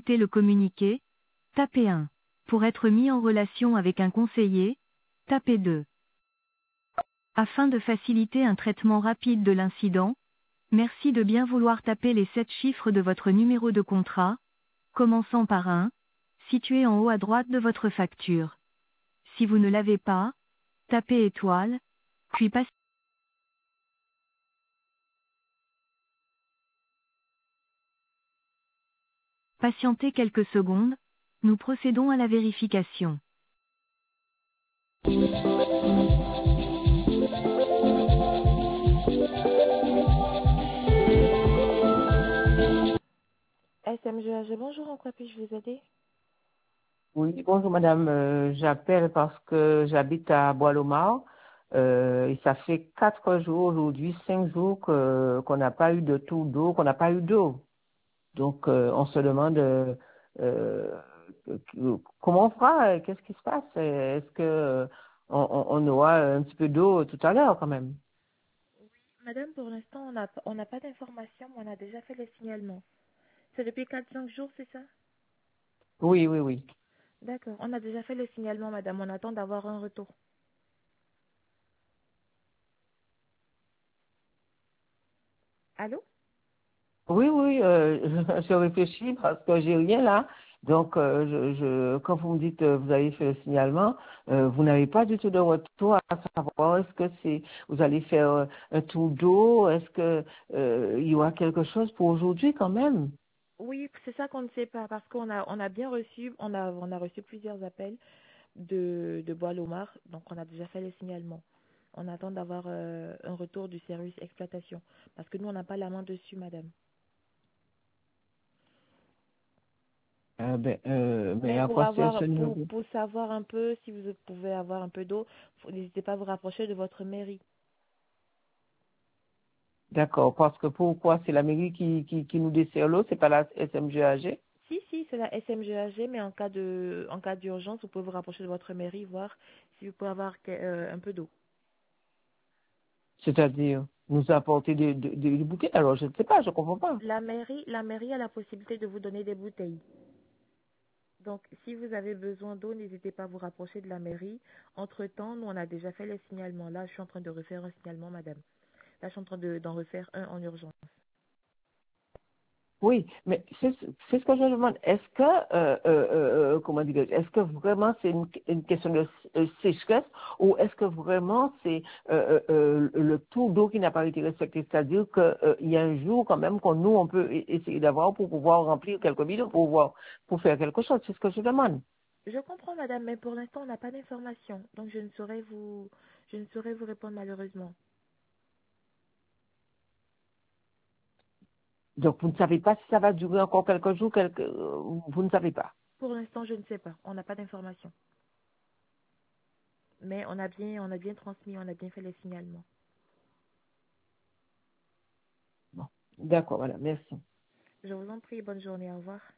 consulter le communiqué, tapez 1. Pour être mis en relation avec un conseiller, tapez 2. Afin de faciliter un traitement rapide de l'incident, merci de bien vouloir taper les 7 chiffres de votre numéro de contrat, commençant par 1, situé en haut à droite de votre facture. Si vous ne l'avez pas, tapez étoile, puis patientez quelques secondes, nous procédons à la vérification. SMGAG, bonjour, en quoi puis-je vous aider? Oui, bonjour madame. J'appelle parce que j'habite à Bois-Lomar et ça fait 4 jours aujourd'hui, 5 jours qu'on n'a pas eu de tour d'eau, qu'on n'a pas eu d'eau. Donc on se demande comment on fera, qu'est-ce qui se passe? Est-ce que on aura un petit peu d'eau tout à l'heure quand même? Madame, pour l'instant, on n'a pas d'informations, mais on a déjà fait le signalement. C'est depuis 4-5 jours, c'est ça? Oui, oui, oui. D'accord, on a déjà fait le signalement, madame. On attend d'avoir un retour. Allô? Oui, oui, je réfléchis parce que j'ai rien là. Donc, quand vous me dites vous avez fait le signalement, vous n'avez pas du tout de retour à savoir est-ce que vous allez faire un tour d'eau, est-ce que il y aura quelque chose pour aujourd'hui quand même. Oui, c'est ça qu'on ne sait pas, parce qu'on a bien reçu, on a reçu plusieurs appels de Bois-Lomar, donc on a déjà fait le signalement. On attend d'avoir un retour du service exploitation, parce que nous, on n'a pas la main dessus, madame. Mais Mais à quoi sert ce numéro? pour savoir un peu si vous pouvez avoir un peu d'eau, n'hésitez pas à vous rapprocher de votre mairie. D'accord, parce que pourquoi c'est la mairie qui nous dessert l'eau, c'est pas la SMGAG? Si, c'est la SMGAG, mais en cas d'urgence, vous pouvez vous rapprocher de votre mairie, voir si vous pouvez avoir un peu d'eau. C'est-à-dire nous apporter des bouquets. Alors je ne sais pas, je comprends pas. La mairie a la possibilité de vous donner des bouteilles. Donc, si vous avez besoin d'eau, n'hésitez pas à vous rapprocher de la mairie. Entre-temps, nous, on a déjà fait le signalement. Là, je suis en train de refaire un signalement, madame. Là, je suis en train d'en refaire un en urgence. Oui, mais c'est ce que je me demande. Est-ce que, comment dire, est-ce que vraiment c'est une question de sécheresse ou est-ce que vraiment c'est le taux d'eau qui n'a pas été respecté? C'est-à-dire qu'il y a un jour quand même qu'on nous, on peut essayer d'avoir pour pouvoir remplir quelques bidons, pour faire quelque chose. C'est ce que je demande. Je comprends, madame, mais pour l'instant, on n'a pas d'informations. Donc, je ne saurais vous répondre malheureusement. Donc vous ne savez pas si ça va durer encore quelques jours, vous ne savez pas. Pour l'instant, je ne sais pas. On n'a pas d'informations. Mais on a bien transmis, on a bien fait les signalements. Bon, d'accord, voilà, merci. Je vous en prie, bonne journée, au revoir.